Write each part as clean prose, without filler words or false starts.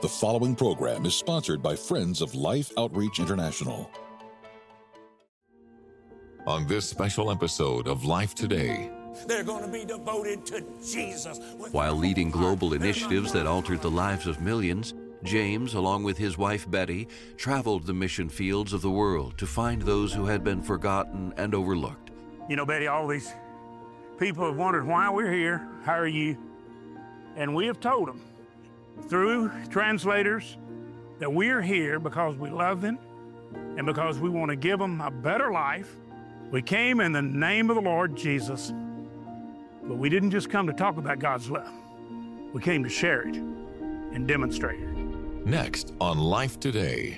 The following program is sponsored by Friends of Life Outreach International. On this special episode of Life Today, they're going to be devoted to Jesus. While leading global initiatives that altered the lives of millions, James, along with his wife Betty, traveled the mission fields of the world to find those who had been forgotten and overlooked. You know, Betty, all these people have wondered why we're here. How are you? And we have told them through translators that we're here because we love them and because we want to give them a better life. We came in the name of the Lord Jesus, but we didn't just come to talk about God's love. We came to share it and demonstrate it. Next on Life Today.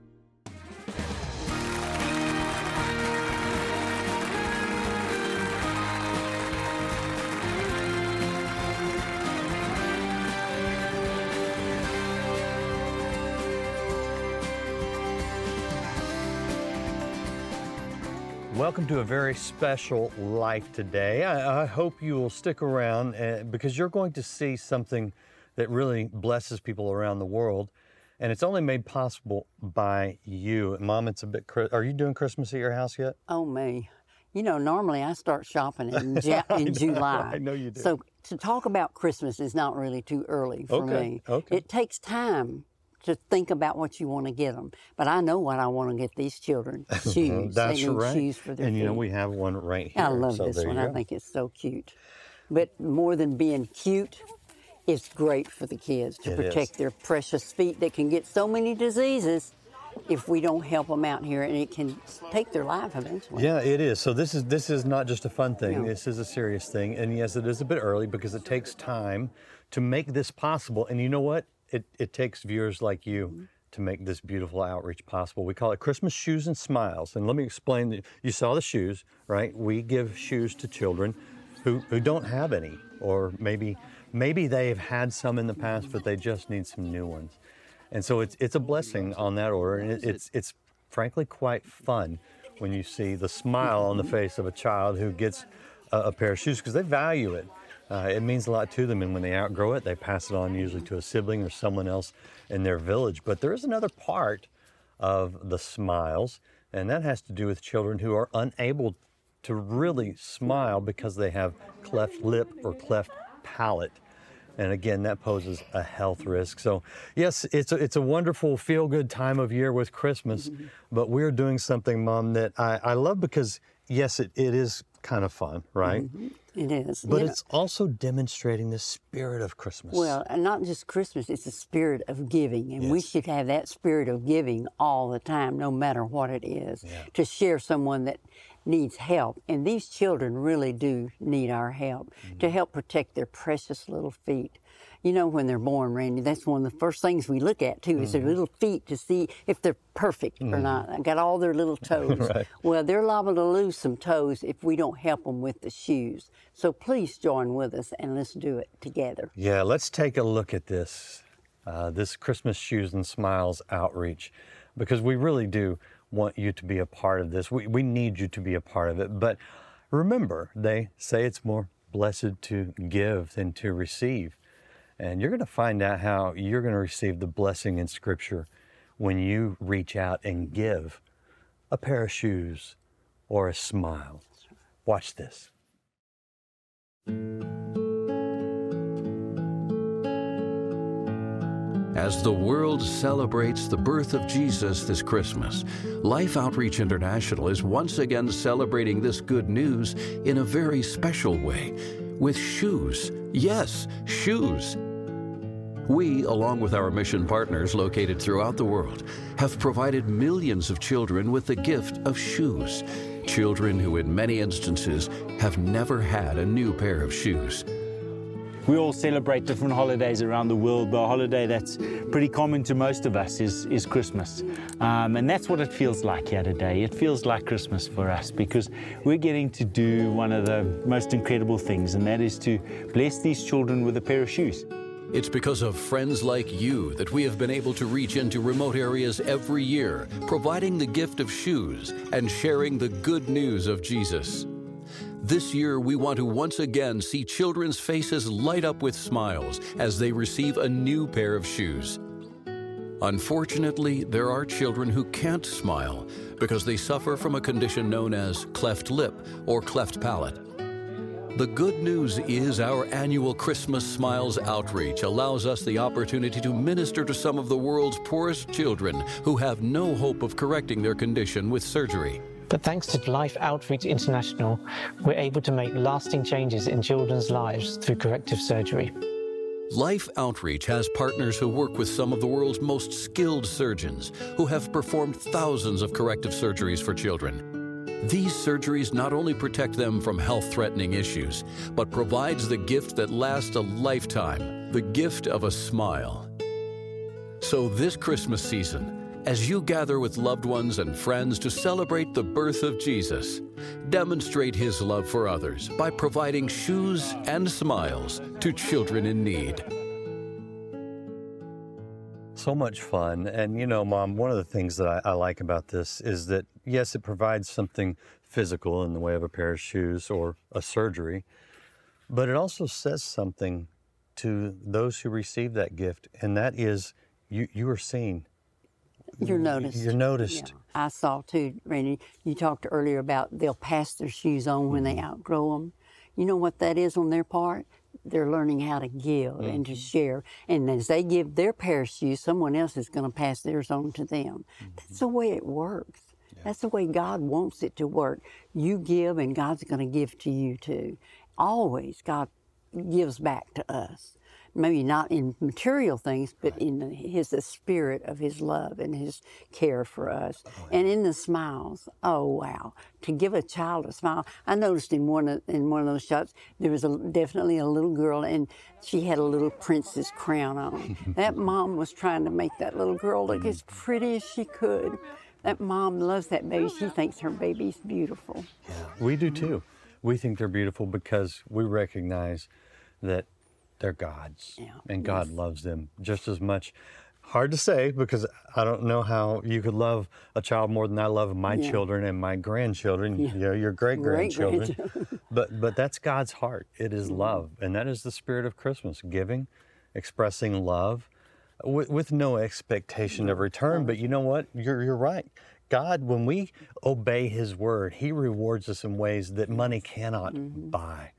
Welcome to a very special Life Today. I hope you will stick around because you're going to see something that really blesses people around the world, and it's only made possible by you. Mom, it's a bit. Are you doing Christmas at your house yet? Oh, me. You know, normally I start shopping in July. I know you do. So to talk about Christmas is not really too early for me. Okay. It takes time to think about what you want to get them. But I know what I want to get these children, shoes. That's they need right. shoes for their and you know, feet. we have one right here. I love so this one. I go. think it's so cute. But more than being cute, it's great for the kids to protect their precious feet that can get so many diseases if we don't help them out here, and it can take their life eventually. Yeah, it is. So this is not just a fun thing. No. This is a serious thing. And yes, it is a bit early because it takes time to make this possible. And you know what? It takes viewers like you to make this beautiful outreach possible. We call it Christmas Shoes and Smiles. And let me explain. You saw the shoes, right? We give shoes to children who don't have any, or maybe they've had some in the past, but they just need some new ones. And so it's a blessing on that order, and it's frankly quite fun when you see the smile on the face of a child who gets a pair of shoes because they value it. It means a lot to them, and when they outgrow it, they pass it on usually to a sibling or someone else in their village. But there is another part of the smiles, and that has to do with children who are unable to really smile because they have cleft lip or cleft palate. And again, that poses a health risk. So yes, it's a wonderful feel-good time of year with Christmas, but we're doing something, Mom, that I love because, yes, it is kind of fun, right? It is. But it's also demonstrating the spirit of Christmas. Well, and not just Christmas, it's the spirit of giving. And we should have that spirit of giving all the time, no matter what it is, to share someone that needs help. And these children really do need our help to help protect their precious little feet. You know, when they're born, Randy, that's one of the first things we look at, too, is their little feet to see if they're perfect or not. I got all their little toes. Right. Well, they're liable to lose some toes if we don't help them with the shoes. So please join with us and let's do it together. Yeah, let's take a look at this Christmas Shoes and Smiles outreach, because we really do want you to be a part of this. We need you to be a part of it. But remember, they say it's more blessed to give than to receive. And you're going to find out how you're going to receive the blessing in Scripture when you reach out and give a pair of shoes or a smile. Watch this. As the world celebrates the birth of Jesus this Christmas, Life Outreach International is once again celebrating this good news in a very special way, with shoes. Yes, shoes. We, along with our mission partners located throughout the world, have provided millions of children with the gift of shoes. Children who, in many instances, have never had a new pair of shoes. We all celebrate different holidays around the world, but a holiday that's pretty common to most of us is Christmas. And that's what it feels like here today. It feels like Christmas for us because we're getting to do one of the most incredible things, and that is to bless these children with a pair of shoes. It's because of friends like you that we have been able to reach into remote areas every year, providing the gift of shoes and sharing the good news of Jesus. This year, we want to once again see children's faces light up with smiles as they receive a new pair of shoes. Unfortunately, there are children who can't smile because they suffer from a condition known as cleft lip or cleft palate. The good news is our annual Christmas Smiles outreach allows us the opportunity to minister to some of the world's poorest children who have no hope of correcting their condition with surgery. But thanks to Life Outreach International, we're able to make lasting changes in children's lives through corrective surgery. Life Outreach has partners who work with some of the world's most skilled surgeons who have performed thousands of corrective surgeries for children. These surgeries not only protect them from health-threatening issues, but provides the gift that lasts a lifetime, the gift of a smile. So this Christmas season, as you gather with loved ones and friends to celebrate the birth of Jesus, demonstrate His love for others by providing shoes and smiles to children in need. So much fun. And you know, Mom, one of the things that I like about this is that, yes, it provides something physical in the way of a pair of shoes or a surgery, but it also says something to those who receive that gift, and that is you are seen. You're noticed. You're noticed. Yeah. I saw too, Randy, you talked earlier about they'll pass their shoes on when they outgrow them. You know what that is on their part? They're learning how to give and to share. And as they give their pair of shoes, someone else is going to pass theirs on to them. That's the way it works. Yeah. That's the way God wants it to work. You give and God's going to give to you too. Always God gives back to us. Maybe not in material things, but in the spirit of His love and His care for us. And in the smiles, oh wow, to give a child a smile. I noticed in one of those shots, there was definitely a little girl, and she had a little princess crown on. That mom was trying to make that little girl look as pretty as she could. That mom loves that baby. She thinks her baby's beautiful. Yeah, we do too. We think they're beautiful because we recognize that they're God's, and God loves them just as much. Hard to say, because I don't know how you could love a child more than I love my children and my grandchildren, you know, your great-grandchildren. But that's God's heart. It is love, and that is the spirit of Christmas, giving, expressing love with no expectation of return. But you know what? You're right. God, when we obey His word, He rewards us in ways that money cannot buy.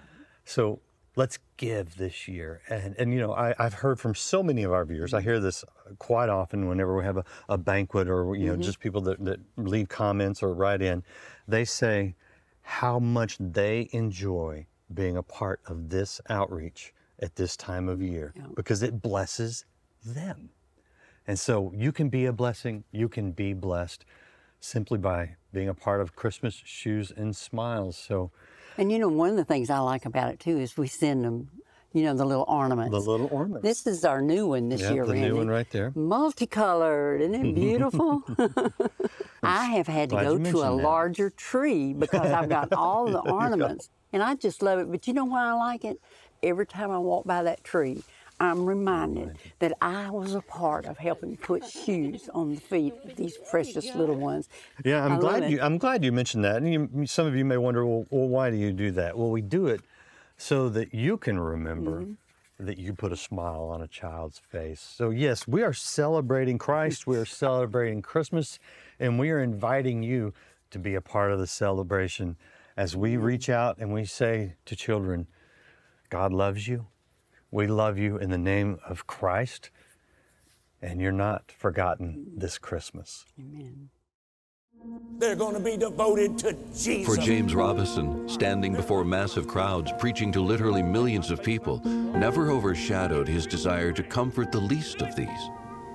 So let's give this year. And you know, I've heard from so many of our viewers, I hear this quite often whenever we have a banquet or, you know, just people that leave comments or write in. They say how much they enjoy being a part of this outreach at this time of year because it blesses them. And so you can be a blessing, you can be blessed simply by being a part of Christmas Shoes and Smiles. So. And you know, one of the things I like about it too is we send them, you know, the little ornaments. The little ornaments. This is our new one this year, Randy. The new one right there. Multicolored, isn't it beautiful? I have had to go to a larger tree because I've got all the ornaments. And I just love it. But you know why I like it? Every time I walk by that tree, I'm reminded that I was a part of helping put shoes on the feet of these precious little ones. Yeah, I'm glad you mentioned that. And some of you may wonder, well, why do you do that? Well, we do it so that you can remember that you put a smile on a child's face. So yes, we are celebrating Christ, we are celebrating Christmas, and we are inviting you to be a part of the celebration as we reach out and we say to children, God loves you. We love you in the name of Christ, and you're not forgotten this Christmas. Amen. They're going to be devoted to Jesus. For James Robison, standing before massive crowds, preaching to literally millions of people, never overshadowed his desire to comfort the least of these.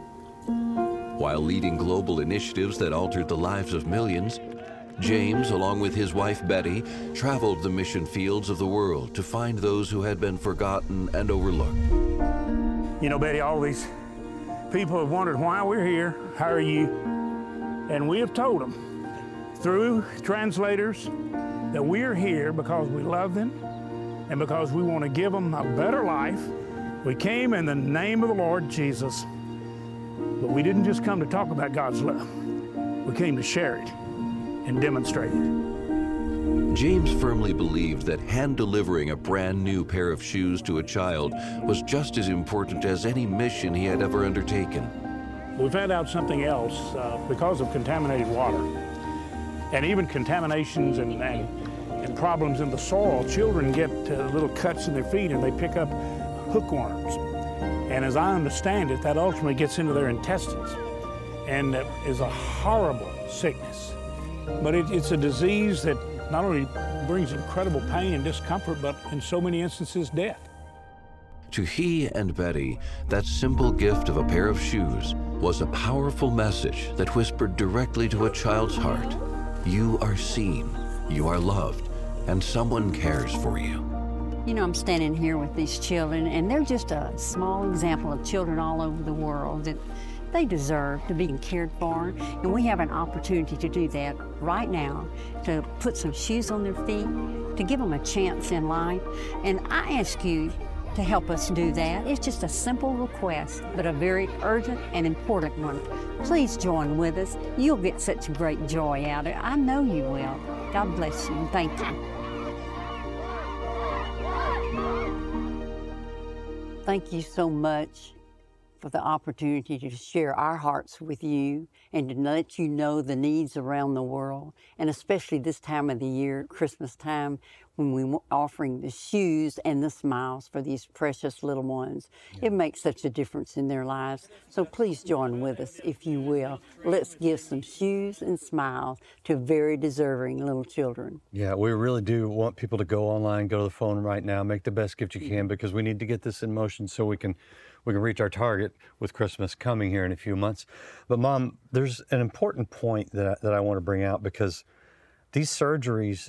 While leading global initiatives that altered the lives of millions, James, along with his wife Betty, traveled the mission fields of the world to find those who had been forgotten and overlooked. You know, Betty, all these people have wondered why we're here, how are you? And we have told them through translators that we are here because we love them and because we want to give them a better life. We came in the name of the Lord Jesus, but we didn't just come to talk about God's love. We came to share it and demonstrate it. James firmly believed that hand-delivering a brand new pair of shoes to a child was just as important as any mission he had ever undertaken. We found out something else because of contaminated water and even contaminations and problems in the soil. Children get little cuts in their feet and they pick up hookworms. And as I understand it, that ultimately gets into their intestines and is a horrible sickness. But it's a disease that not only brings incredible pain and discomfort, but in so many instances, death. To he and Betty, that simple gift of a pair of shoes was a powerful message that whispered directly to a child's heart. You are seen, you are loved, and someone cares for you. You know, I'm standing here with these children, and they're just a small example of children all over the world that they deserve to be cared for. And we have an opportunity to do that right now, to put some shoes on their feet, to give them a chance in life. And I ask you to help us do that. It's just a simple request, but a very urgent and important one. Please join with us. You'll get such great joy out of it. I know you will. God bless you, and thank you. Thank you so much for the opportunity to share our hearts with you and to let you know the needs around the world, and especially this time of the year, Christmas time, when we're offering the shoes and the smiles for these precious little ones. Yeah. It makes such a difference in their lives. So please join with us, if you will. Let's give some shoes and smiles to very deserving little children. Yeah, we really do want people to go online, go to the phone right now, make the best gift you can, because we need to get this in motion so we can reach our target with Christmas coming here in a few months. But Mom, there's an important point that I want to bring out, because these surgeries,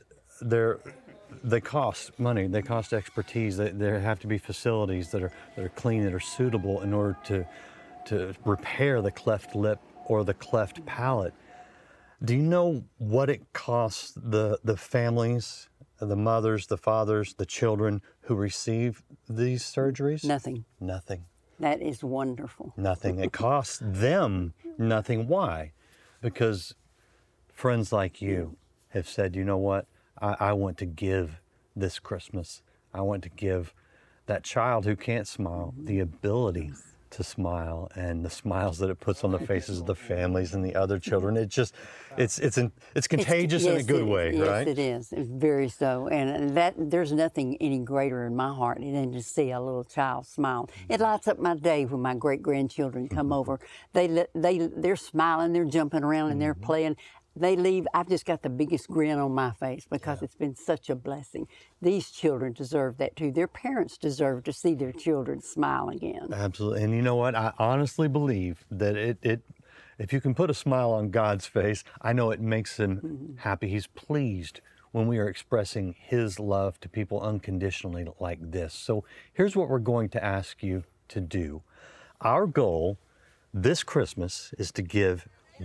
they cost money, they cost expertise. There have to be facilities that are clean, that are suitable in order to repair the cleft lip or the cleft palate. Do you know what it costs the families, the mothers, the fathers, the children who receive these surgeries? Nothing. Nothing. That is wonderful. Nothing. It costs them nothing. Why? Because friends like you have said, you know what? I want to give this Christmas. I want to give that child who can't smile the ability to smile, and the smiles that it puts on the faces of the families and the other children. It's contagious in a good way, right? Yes, it is. It's very so. And there's nothing any greater in my heart than to see a little child smile. It lights up my day when my great-grandchildren come over. They're smiling, they're jumping around, and they're playing. They leave, I've just got the biggest grin on my face, because it's been such a blessing. These children deserve that too. Their parents deserve to see their children smile again. Absolutely. And you know what? I honestly believe that if you can put a smile on God's face, I know it makes him happy. He's pleased when we are expressing his love to people unconditionally like this. So here's what we're going to ask you to do. Our goal this Christmas is to give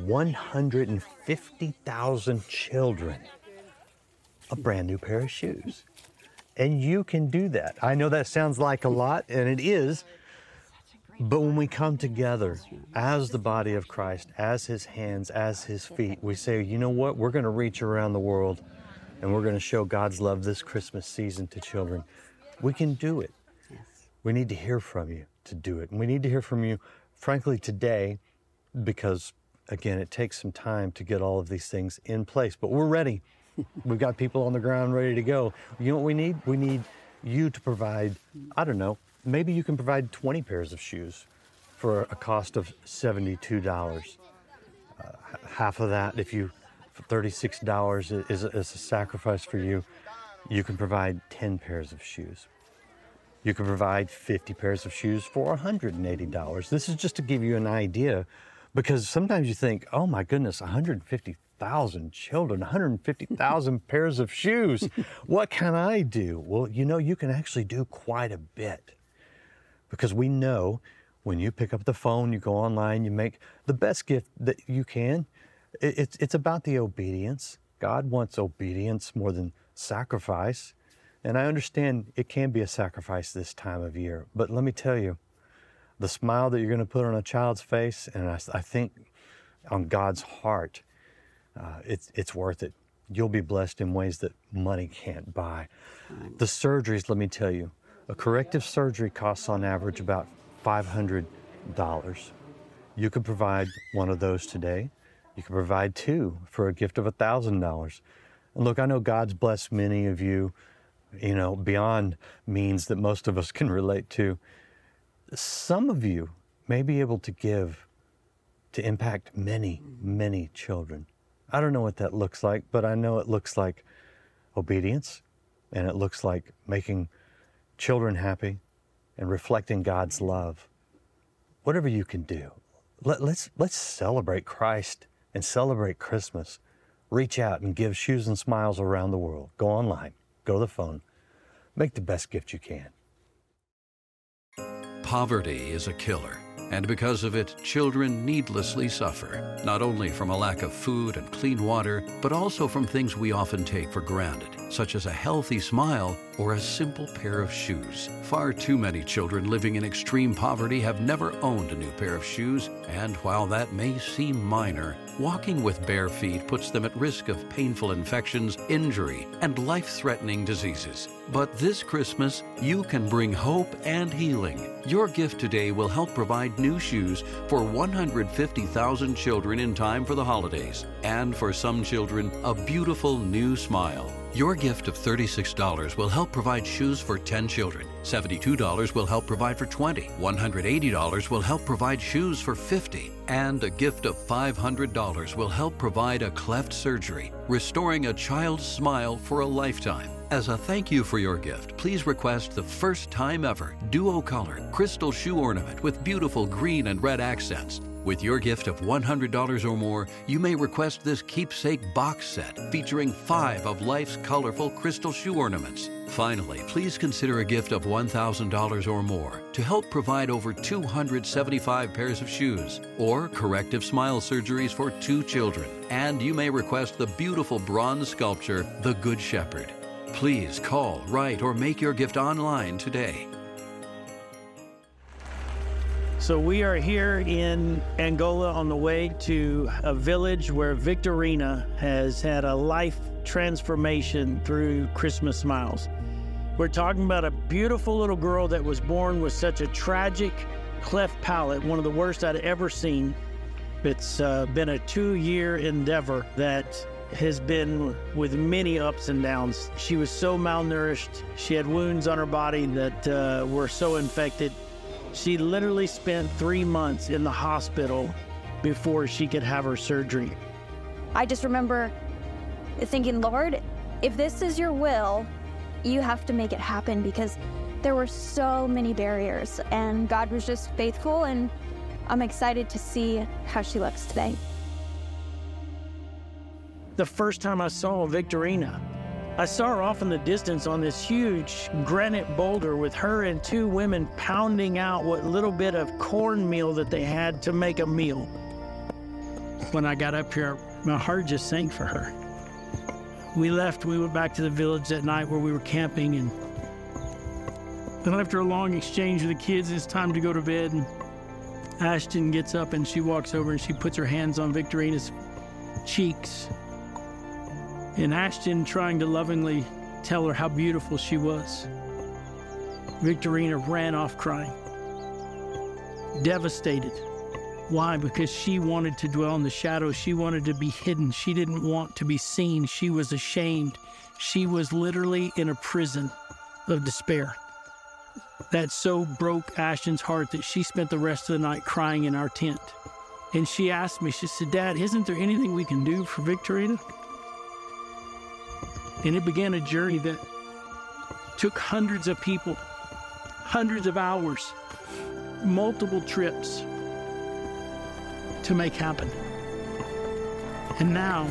150,000 children a brand new pair of shoes. And you can do that. I know that sounds like a lot, and it is, but when we come together as the body of Christ, as his hands, as his feet, we say, you know what, we're going to reach around the world and we're going to show God's love this Christmas season to children. We can do it. Yes. We need to hear from you to do it. And we need to hear from you, frankly, today, because again, it takes some time to get all of these things in place, but we're ready. We've got people on the ground ready to go. You know what we need? We need you to provide, I don't know, maybe you can provide 20 pairs of shoes for a cost of $72. Half of that, for $36 is a sacrifice for you. You can provide 10 pairs of shoes. You can provide 50 pairs of shoes for $180. This is just to give you an idea, because sometimes you think, oh my goodness, 150,000 children, 150,000 pairs of shoes. What can I do? Well, you know, you can actually do quite a bit, because we know when you pick up the phone, you go online, you make the best gift that you can. It's about the obedience. God wants obedience more than sacrifice. And I understand it can be a sacrifice this time of year, but let me tell you, the smile that you're going to put on a child's face, and I think on God's heart, it's worth it. You'll be blessed in ways that money can't buy. The surgeries, let me tell you, a corrective surgery costs on average about $500. You could provide one of those today. You could provide two for a gift of $1,000. And look, I know God's blessed many of you, beyond means that most of us can relate to. Some of you may be able to give to impact many, many children. I don't know what that looks like, but I know it looks like obedience, and it looks like making children happy and reflecting God's love. Whatever you can do, let's celebrate Christ and celebrate Christmas. Reach out and give Shoes and Smiles around the world. Go online, go to the phone, make the best gift you can. Poverty is a killer, and because of it, children needlessly suffer, not only from a lack of food and clean water, but also from things we often take for granted, such as a healthy smile or a simple pair of shoes. Far too many children living in extreme poverty have never owned a new pair of shoes, and while that may seem minor, walking with bare feet puts them at risk of painful infections, injury, and life-threatening diseases. But this Christmas, you can bring hope and healing. Your gift today will help provide new shoes for 150,000 children in time for the holidays, and for some children, a beautiful new smile. Your gift of $36 will help provide shoes for 10 children. $72 will help provide for 20. $180 will help provide shoes for 50. And a gift of $500 will help provide a cleft surgery, restoring a child's smile for a lifetime. As a thank you for your gift, please request the first time ever duo-colored crystal shoe ornament with beautiful green and red accents. With your gift of $100 or more, you may request this keepsake box set featuring 5 of life's colorful crystal shoe ornaments. Finally, please consider a gift of $1,000 or more to help provide over 275 pairs of shoes or corrective smile surgeries for 2 children. And you may request the beautiful bronze sculpture, The Good Shepherd. Please call, write, or make your gift online today. So we are here in Angola on the way to a village where Victorina has had a life transformation through Christmas Smiles. We're talking about a beautiful little girl that was born with such a tragic cleft palate, one of the worst I'd ever seen. It's been a 2-year endeavor that has been with many ups and downs. She was so malnourished. She had wounds on her body that were so infected. She literally spent 3 months in the hospital before she could have her surgery. I just remember thinking, Lord, if this is your will, you have to make it happen, because there were so many barriers, and God was just faithful, and I'm excited to see how she looks today. The first time I saw Victorina, I saw her off in the distance on this huge granite boulder with her and 2 women pounding out what little bit of cornmeal that they had to make a meal. When I got up here, my heart just sank for her. We left, we went back to the village that night where we were camping, and then after a long exchange with the kids, it's time to go to bed, and Ashton gets up and she walks over and she puts her hands on Victorina's cheeks. And Ashton, trying to lovingly tell her how beautiful she was, Victorina ran off crying, devastated. Why? Because she wanted to dwell in the shadows. She wanted to be hidden. She didn't want to be seen. She was ashamed. She was literally in a prison of despair. That so broke Ashton's heart that she spent the rest of the night crying in our tent. And she asked me, she said, Dad, isn't there anything we can do for Victorina? And it began a journey that took hundreds of people, hundreds of hours, multiple trips to make happen. And now,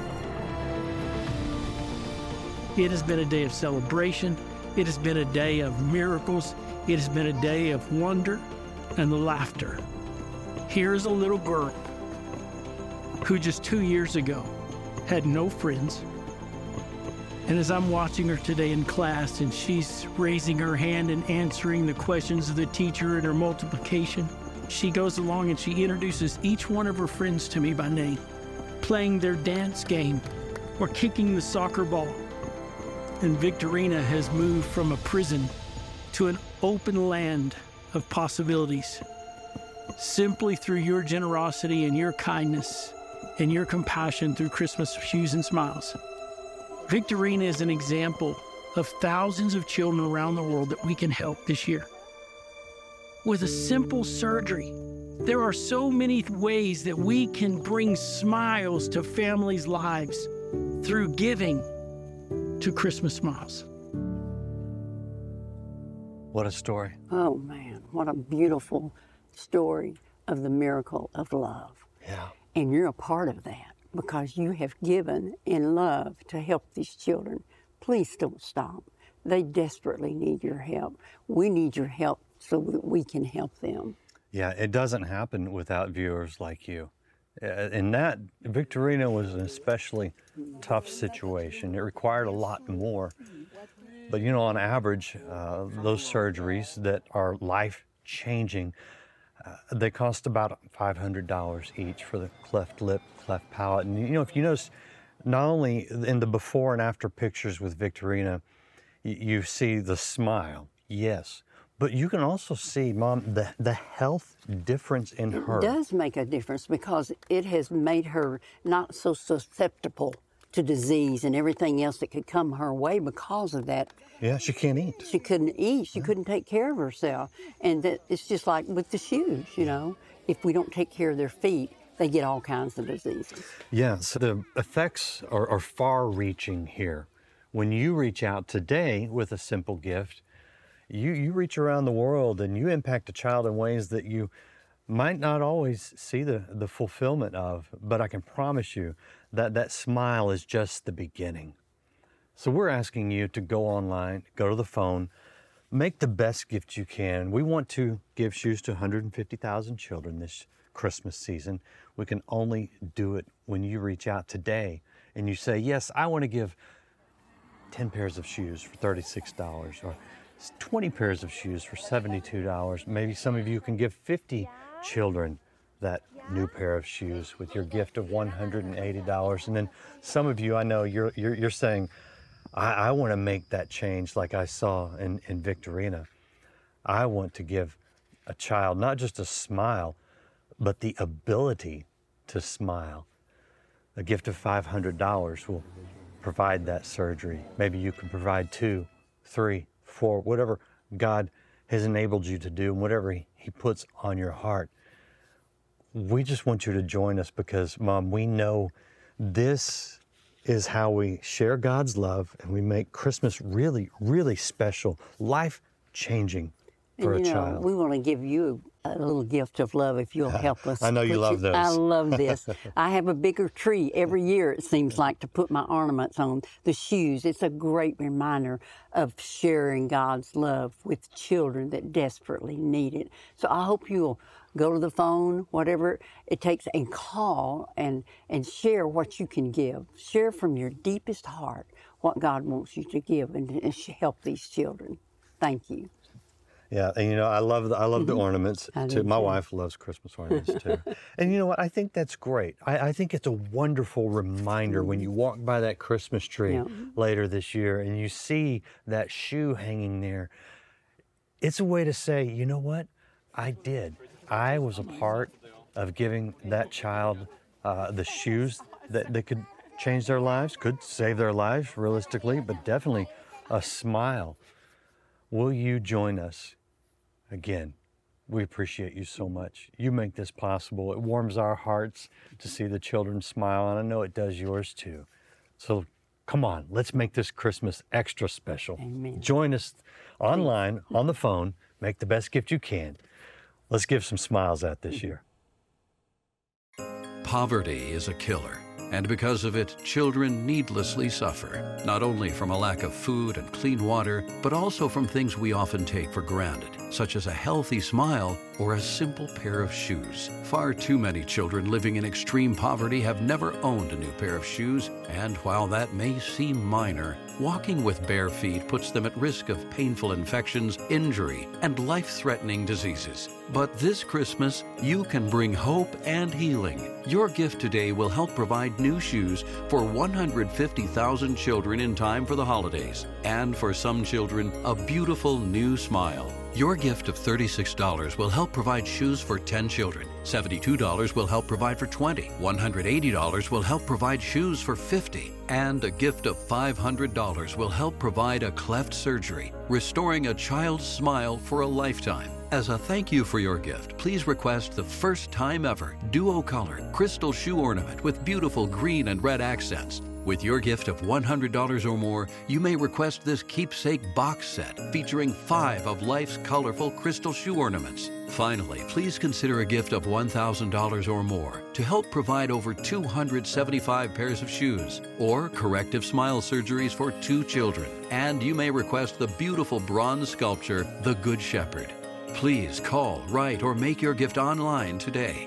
it has been a day of celebration. It has been a day of miracles. It has been a day of wonder and laughter. Here's a little girl who just 2 years ago had no friends. And as I'm watching her today in class, and she's raising her hand and answering the questions of the teacher in her multiplication, she goes along and she introduces each one of her friends to me by name, playing their dance game or kicking the soccer ball. And Victorina has moved from a prison to an open land of possibilities. simply through your generosity and your kindness and your compassion through Christmas Shoes and Smiles. Victorina is an example of thousands of children around the world that we can help this year. With a simple surgery, there are so many ways that we can bring smiles to families' lives through giving to Christmas Smiles. What a story. Oh, man, what a beautiful story of the miracle of love. Yeah. And you're a part of that because you have given in love to help these children. Please don't stop. They desperately need your help. We need your help so that we can help them. Yeah, it doesn't happen without viewers like you. And that, Victorina was an especially tough situation. It required a lot more. But you know, on average, those surgeries that are life-changing, they cost about $500 each for the cleft lip, cleft palate. And you know, if you notice, not only in the before and after pictures with Victorina, you see the smile, yes, but you can also see, Mom, the health difference in her. It does make a difference because it has made her not so susceptible to disease and everything else that could come her way because of that. Yeah, she can't eat. She couldn't eat. She couldn't take care of herself. And that it's just like with the shoes, you know. If we don't take care of their feet, they get all kinds of diseases. Yeah, so the effects are far-reaching here. When you reach out today with a simple gift, you reach around the world and you impact a child in ways that you might not always see the fulfillment of, but I can promise you that that smile is just the beginning. So we're asking you to go online, go to the phone, make the best gift you can. We want to give shoes to 150,000 children this Christmas season. We can only do it when you reach out today and you say, yes, I want to give 10 pairs of shoes for $36 or 20 pairs of shoes for $72. Maybe some of you can give 50 children that new pair of shoes with your gift of $180. And then some of you, I know you're saying, I want to make that change like I saw in Victorina. I want to give a child not just a smile, but the ability to smile. A gift of $500 will provide that surgery. Maybe you can provide 2, 3, 4, whatever God has enabled you to do and whatever He puts on your heart. We just want you to join us because, Mom, we know this is how we share God's love and we make Christmas really, really special, life-changing for a child. We want to give you a little gift of love if you'll help us. I know you love those. I love this. I have a bigger tree every year, it seems like, to put my ornaments on. The shoes, it's a great reminder of sharing God's love with children that desperately need it. So I hope you'll go to the phone, whatever it takes, and call and share what you can give. Share from your deepest heart what God wants you to give and help these children. Thank you. Yeah, and you know, I love the ornaments too. My wife loves Christmas ornaments too. And you know what? I think that's great. I think it's a wonderful reminder when you walk by that Christmas tree later this year and you see that shoe hanging there. It's a way to say, you know what? I did. I was a part of giving that child the shoes that could change their lives, could save their lives realistically, but definitely a smile. Will you join us? Again, we appreciate you so much. You make this possible. It warms our hearts to see the children smile, and I know it does yours too. So come on, let's make this Christmas extra special. Amen. Join us online, on the phone. Make the best gift you can. Let's give some smiles out this year. Poverty is a killer, and because of it, children needlessly suffer, not only from a lack of food and clean water, but also from things we often take for granted, such as a healthy smile or a simple pair of shoes. Far too many children living in extreme poverty have never owned a new pair of shoes, and while that may seem minor, walking with bare feet puts them at risk of painful infections, injury, and life-threatening diseases. But this Christmas, you can bring hope and healing. Your gift today will help provide new shoes for 150,000 children in time for the holidays, and for some children, a beautiful new smile. Your gift of $36 will help provide shoes for 10 children. $72 will help provide for 20. $180 will help provide shoes for 50. And a gift of $500 will help provide a cleft surgery, restoring a child's smile for a lifetime. As a thank you for your gift, please request the first time ever duo-color crystal shoe ornament with beautiful green and red accents. With your gift of $100 or more, you may request this keepsake box set featuring 5 of life's colorful crystal shoe ornaments. Finally, please consider a gift of $1,000 or more to help provide over 275 pairs of shoes or corrective smile surgeries for 2 children. And you may request the beautiful bronze sculpture, The Good Shepherd. Please call, write, or make your gift online today.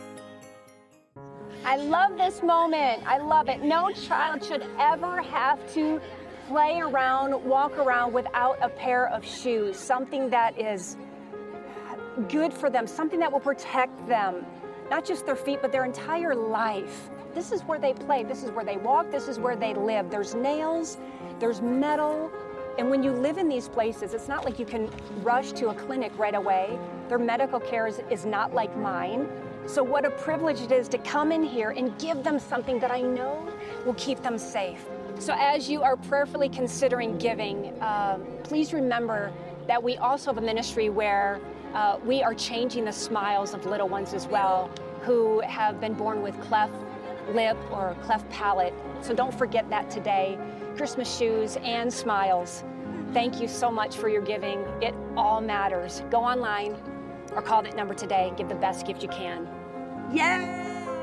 I love this moment. I love it. No child should ever have to play around, walk around without a pair of shoes, something that is good for them, something that will protect them, not just their feet, but their entire life. This is where they play. This is where they walk. This is where they live. There's nails, there's metal. And when you live in these places, it's not like you can rush to a clinic right away. Their medical care is not like mine. So what a privilege it is to come in here and give them something that I know will keep them safe. So as you are prayerfully considering giving, please remember that we also have a ministry where we are changing the smiles of little ones as well, who have been born with cleft lip or cleft palate. So don't forget that today. Christmas shoes and smiles. Thank you so much for your giving. It all matters. Go online or call that number today. Give the best gift you can. Yay!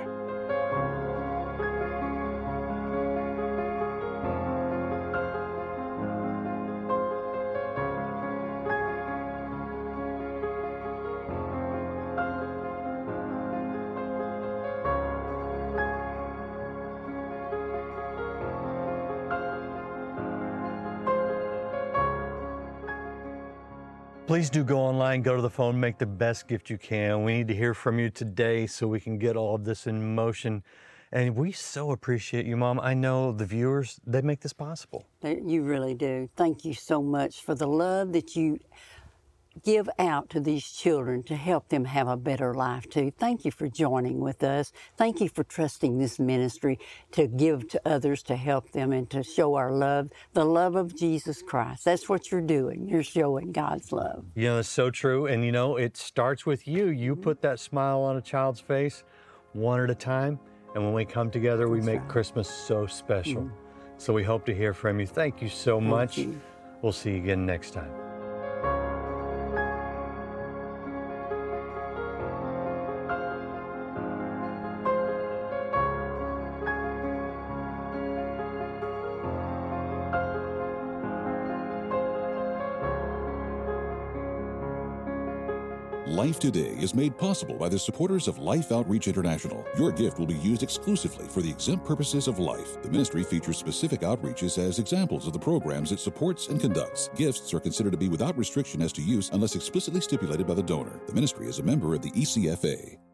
Please do go online, go to the phone, make the best gift you can. We need to hear from you today so we can get all of this in motion. And we so appreciate you, Mom. I know the viewers, they make this possible. You really do. Thank you so much for the love that you give out to these children to help them have a better life too. Thank you for joining with us. Thank you for trusting this ministry to give to others to help them and to show our love, the love of Jesus Christ. That's what you're doing. You're showing God's love. You know, it's so true. And you know, it starts with you. You put that smile on a child's face one at a time. And when we come together, we make Christmas so special. So we hope to hear from you. Thank you so much. We'll see you again next time. Life Today is made possible by the supporters of Life Outreach International. Your gift will be used exclusively for the exempt purposes of life. The ministry features specific outreaches as examples of the programs it supports and conducts. Gifts are considered to be without restriction as to use unless explicitly stipulated by the donor. The ministry is a member of the ECFA.